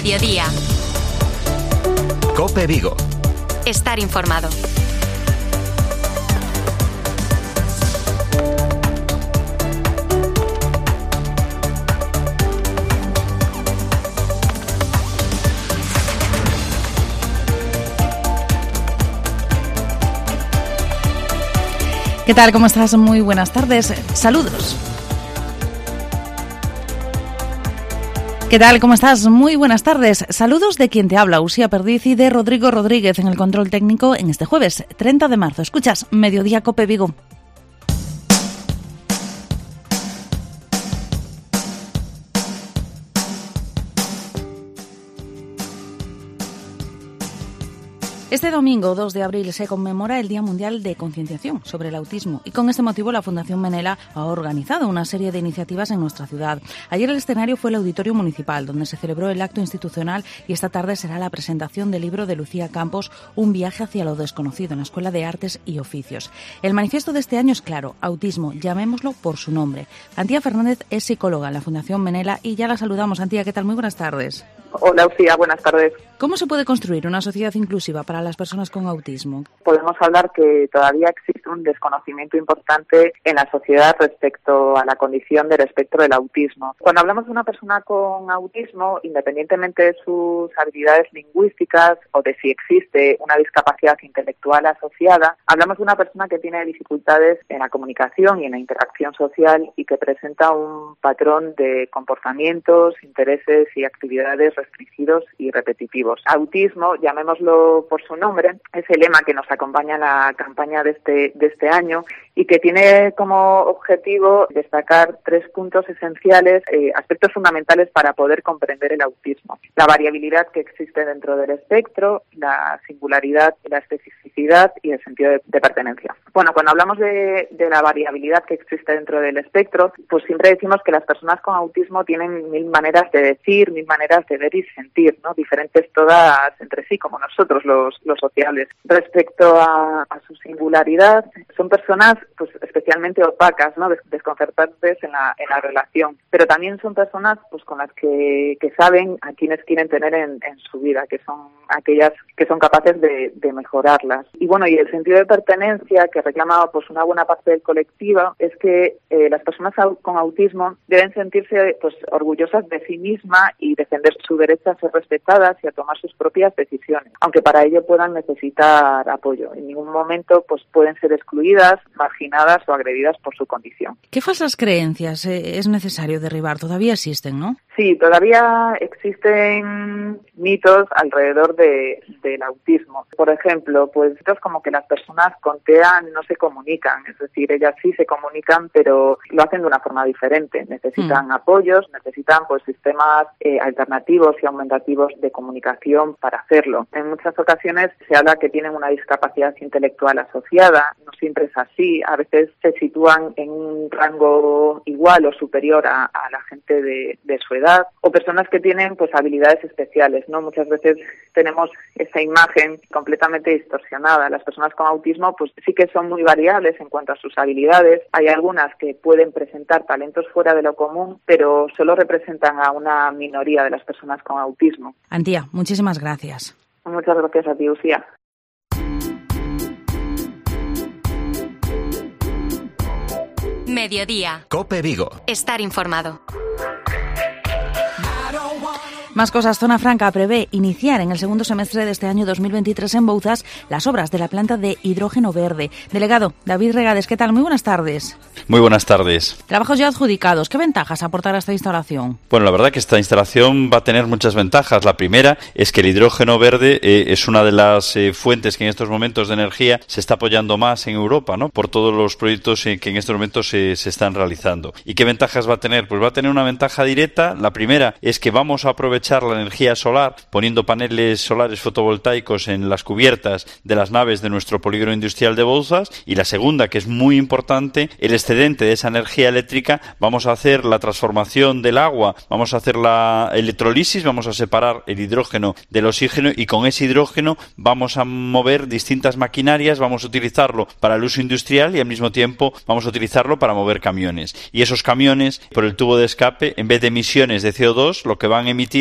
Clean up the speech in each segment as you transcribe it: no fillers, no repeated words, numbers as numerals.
Mediodía. COPE Vigo. Estar informado. ¿Qué tal? ¿Cómo estás? Muy buenas tardes. Saludos. ¿Qué tal? ¿Cómo estás? Muy buenas tardes. Saludos de quien te habla, Usía Perdiz, y de Rodrigo Rodríguez en el control técnico en este jueves, 30 de marzo. Escuchas Mediodía COPE Vigo. Este domingo, 2 de abril, se conmemora el Día Mundial de Concienciación sobre el Autismo y con este motivo la Fundación Menela ha organizado una serie de iniciativas en nuestra ciudad. Ayer el escenario fue el Auditorio Municipal, donde se celebró el acto institucional, y esta tarde será la presentación del libro de Lucía Campos, Un viaje hacia lo desconocido, en la Escuela de Artes y Oficios. El manifiesto de este año es claro: autismo, llamémoslo por su nombre. Antía Fernández es psicóloga en la Fundación Menela y ya la saludamos. Antía, ¿qué tal? Muy buenas tardes. Hola, Lucía, buenas tardes. ¿Cómo se puede construir una sociedad inclusiva para las personas con autismo? Podemos hablar que todavía existe un desconocimiento importante en la sociedad respecto a la condición del espectro del autismo. Cuando hablamos de una persona con autismo, independientemente de sus habilidades lingüísticas o de si existe una discapacidad intelectual asociada, hablamos de una persona que tiene dificultades en la comunicación y en la interacción social y que presenta un patrón de comportamientos, intereses y actividades restringidos y repetitivos. Autismo, llamémoslo por su nombre, es el lema que nos acompaña en la campaña de este año y que tiene como objetivo destacar 3 puntos esenciales, aspectos fundamentales para poder comprender el autismo: la variabilidad que existe dentro del espectro, la singularidad, la especificidad y el sentido de pertenencia. Bueno, cuando hablamos de la variabilidad que existe dentro del espectro, pues siempre decimos que las personas con autismo tienen 1000 maneras de decir, 1000 maneras de ver y sentir, ¿no? Diferentes todas entre sí, como nosotros los sociables. Respecto a su singularidad, son personas pues especialmente opacas, ¿no? Desconcertantes en la relación, pero también son personas pues con las que saben a quienes quieren tener en su vida, que son aquellas que son capaces de mejorarlas. Y bueno, y el sentido de pertenencia que reclama pues una buena parte del colectivo es que las personas con autismo deben sentirse pues orgullosas de sí mismas y defender su derecho a ser respetadas y a tomar sus propias decisiones, aunque para ello puedan necesitar apoyo. En ningún momento pues pueden ser excluidas, marginadas o agredidas por su condición. ¿Qué falsas creencias es necesario derribar? Todavía existen, ¿no? Sí, todavía existen mitos alrededor del autismo. Por ejemplo, pues mitos como que las personas con TEA no se comunican, es decir, ellas sí se comunican, pero lo hacen de una forma diferente. Necesitan apoyos, necesitan pues sistemas alternativos y aumentativos de comunicación para hacerlo. En muchas ocasiones se habla que tienen una discapacidad intelectual asociada, no siempre es así, a veces se sitúan en un rango igual o superior a la gente de su edad, o personas que tienen pues habilidades especiales, ¿no? Muchas veces tenemos esa imagen completamente distorsionada. Las personas con autismo pues sí que son muy variables en cuanto a sus habilidades. Hay algunas que pueden presentar talentos fuera de lo común, pero solo representan a una minoría de las personas con autismo. Antía, muchísimas gracias. Muchas gracias a ti, Lucía. Mediodía. COPE Vigo. Estar informado. Más cosas. Zona Franca prevé iniciar en el segundo semestre de este año 2023 en Bouzas las obras de la planta de hidrógeno verde. Delegado David Regades, ¿qué tal? Muy buenas tardes. Muy buenas tardes. Trabajos ya adjudicados. ¿Qué ventajas aportará esta instalación? Bueno, la verdad que esta instalación va a tener muchas ventajas. La primera es que el hidrógeno verde es una de las fuentes que en estos momentos de energía se está apoyando más en Europa, ¿no? Por todos los proyectos que en estos momentos se están realizando. ¿Y qué ventajas va a tener? Pues va a tener una ventaja directa. La primera es que vamos a aprovechar la energía solar poniendo paneles solares fotovoltaicos en las cubiertas de las naves de nuestro polígono industrial de Bouzas. Y la segunda, que es muy importante, el excedente de esa energía eléctrica vamos a hacer la transformación del agua, vamos a hacer la electrolisis, vamos a separar el hidrógeno del oxígeno y con ese hidrógeno vamos a mover distintas maquinarias, vamos a utilizarlo para el uso industrial y al mismo tiempo vamos a utilizarlo para mover camiones. Y esos camiones, por el tubo de escape, en vez de emisiones de CO2, lo que van a emitir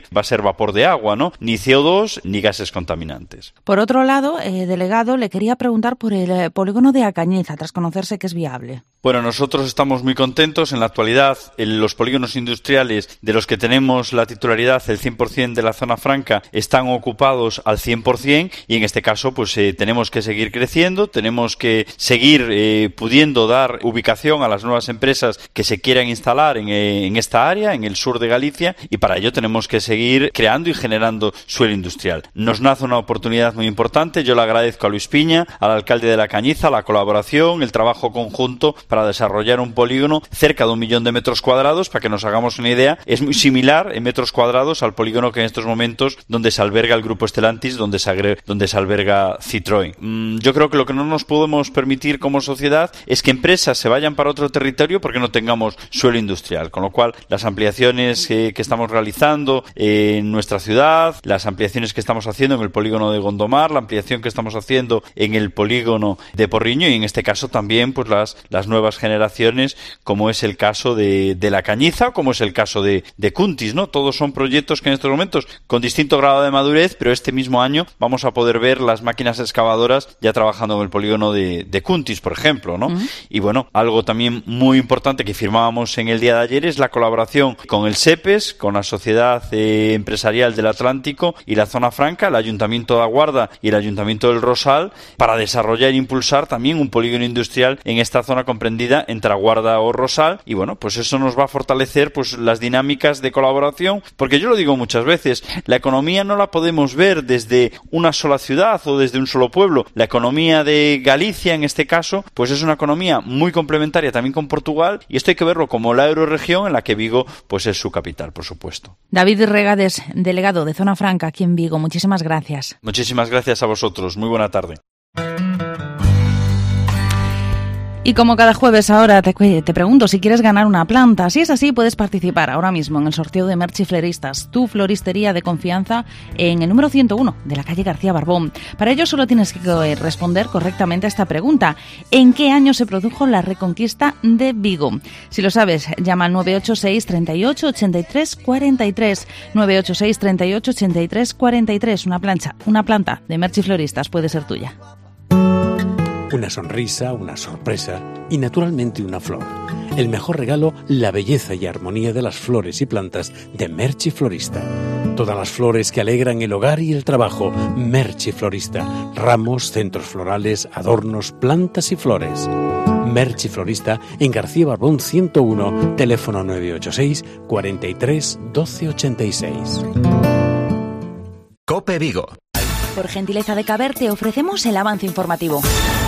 emitir va a ser vapor de agua, ¿no? Ni CO2 ni gases contaminantes. Por otro lado, delegado, le quería preguntar por el polígono de A Cañiza, tras conocerse que es viable. Bueno, nosotros estamos muy contentos. En la actualidad, en los polígonos industriales de los que tenemos la titularidad, el 100% de la zona franca, están ocupados al 100%, y en este caso pues tenemos que seguir creciendo, tenemos que seguir pudiendo dar ubicación a las nuevas empresas que se quieran instalar en esta área, en el sur de Galicia, y para ello tenemos que seguir creando y generando suelo industrial. Nos nace una oportunidad muy importante. Yo le agradezco a Luis Piña, al alcalde de La Cañiza, la colaboración, el trabajo conjunto para desarrollar un polígono cerca de 1 millón de metros cuadrados. Para que nos hagamos una idea, es muy similar en metros cuadrados al polígono que en estos momentos donde se alberga el grupo Stellantis, donde se alberga Citroën. Yo creo que lo que no nos podemos permitir como sociedad es que empresas se vayan para otro territorio porque no tengamos suelo industrial, con lo cual las ampliaciones que estamos realizando en nuestra ciudad, las ampliaciones que estamos haciendo en el polígono de Gondomar, la ampliación que estamos haciendo en el polígono de Porriño, y en este caso también pues las nuevas generaciones, como es el caso de La Cañiza o como es el caso de Cuntis, ¿no? Todos son proyectos que en estos momentos con distinto grado de madurez, pero este mismo año vamos a poder ver las máquinas excavadoras ya trabajando en el polígono de Cuntis, por ejemplo, ¿no? Y bueno, algo también muy importante que firmábamos en el día de ayer es la colaboración con el SEPES, con la Sociedad Empresarial del Atlántico y la Zona Franca, el Ayuntamiento de Aguarda y el Ayuntamiento del Rosal, para desarrollar e impulsar también un polígono industrial en esta zona comprendida entre Aguarda o Rosal. Y bueno, pues eso nos va a fortalecer pues las dinámicas de colaboración, porque yo lo digo muchas veces, la economía no la podemos ver desde una sola ciudad o desde un solo pueblo. La economía de Galicia, en este caso, pues es una economía muy complementaria también con Portugal, y esto hay que verlo como la eurorregión, en la que Vigo pues es su capital, por supuesto. David Regades, delegado de Zona Franca aquí en Vigo, muchísimas gracias. Muchísimas gracias a vosotros. Muy buena tarde. Y como cada jueves ahora te pregunto si quieres ganar una planta. Si es así, puedes participar ahora mismo en el sorteo de Merci Floristas, tu floristería de confianza, en el número 101 de la calle García Barbón. Para ello solo tienes que responder correctamente a esta pregunta: ¿en qué año se produjo la Reconquista de Vigo? Si lo sabes, llama al 986 38 83 43. 986 38 83 43. Una planta de Merci Floristas puede ser tuya. Una sonrisa, una sorpresa y naturalmente una flor. El mejor regalo, la belleza y armonía de las flores y plantas de Merci Florista. Todas las flores que alegran el hogar y el trabajo. Merci Florista. Ramos, centros florales, adornos, plantas y flores. Merci Florista en García Barbón 101, teléfono 986 43 12 86. COPE Vigo. Por gentileza de Caber te ofrecemos el avance informativo.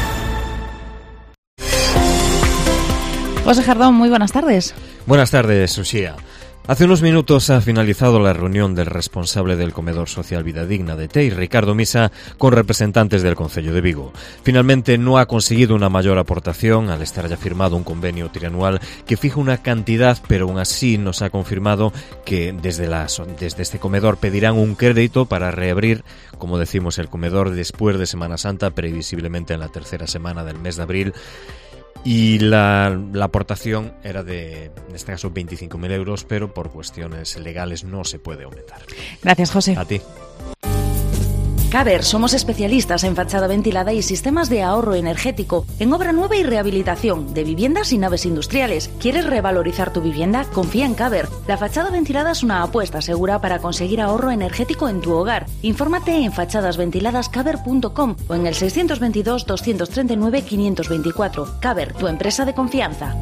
José Jardón, muy buenas tardes. Buenas tardes, Uxía. Hace unos minutos ha finalizado la reunión del responsable del comedor social Vida Digna de Tei, Ricardo Misa, con representantes del Concello de Vigo. Finalmente no ha conseguido una mayor aportación al estar ya firmado un convenio trianual que fija una cantidad, pero aún así nos ha confirmado que desde este comedor pedirán un crédito para reabrir, como decimos, el comedor después de Semana Santa, previsiblemente en la tercera semana del mes de abril. Y la aportación era en este caso 25.000 euros, pero por cuestiones legales no se puede aumentar. Gracias, José. A ti. Caber, somos especialistas en fachada ventilada y sistemas de ahorro energético, en obra nueva y rehabilitación de viviendas y naves industriales. ¿Quieres revalorizar tu vivienda? Confía en Caber. La fachada ventilada es una apuesta segura para conseguir ahorro energético en tu hogar. Infórmate en fachadasventiladascaber.com o en el 622 239 524. Caber, tu empresa de confianza.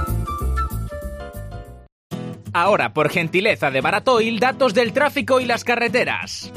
Ahora, por gentileza de Baratoil, datos del tráfico y las carreteras.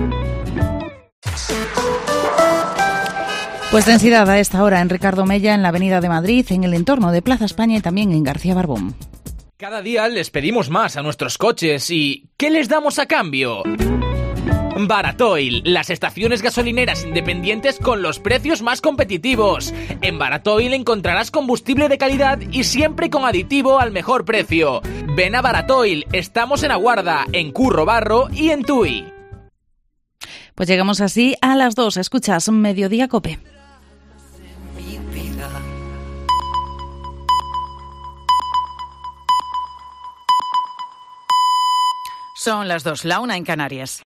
Pues densidad a esta hora en Ricardo Mella, en la Avenida de Madrid, en el entorno de Plaza España y también en García Barbón. Cada día les pedimos más a nuestros coches y ¿qué les damos a cambio? Baratoil, las estaciones gasolineras independientes con los precios más competitivos. En Baratoil encontrarás combustible de calidad y siempre con aditivo al mejor precio. Ven a Baratoil, estamos en Aguarda, en Curro Barro y en Tui. Pues llegamos así a las 2. Escuchas Mediodía COPE. Son las 2, la 1 en Canarias.